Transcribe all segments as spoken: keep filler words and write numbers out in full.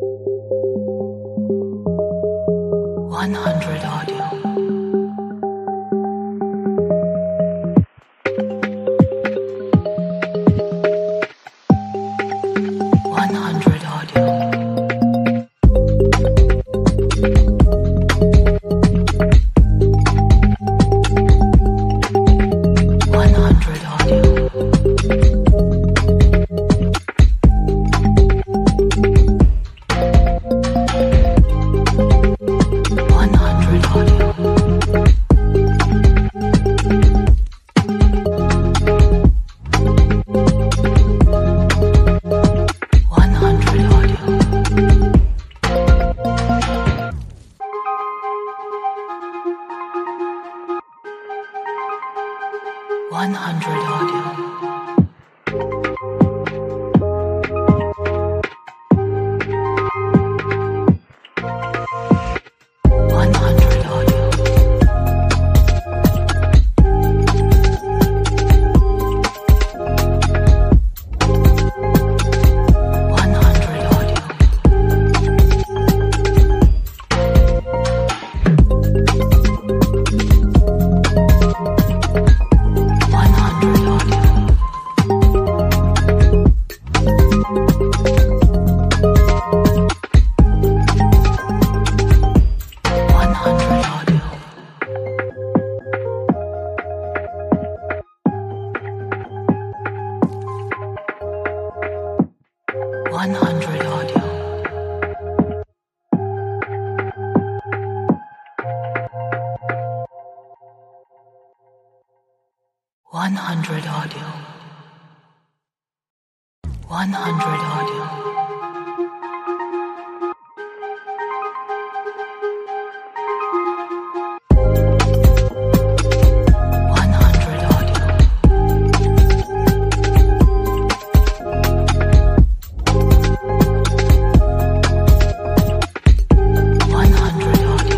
one hundred audio. one hundred audio. one hundred audio. one hundred audio. one hundred audio. one hundred audio. one hundred audio. one hundred audio. one hundred audio. one hundred audio. one hundred audio. one hundred audio. one hundred audio. one hundred audio. one hundred audio.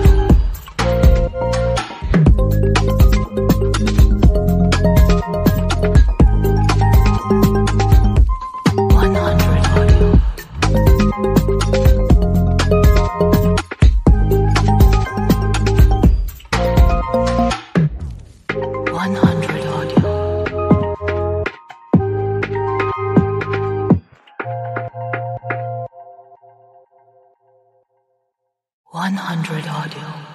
one hundred audio. one hundred audio. one hundred audio.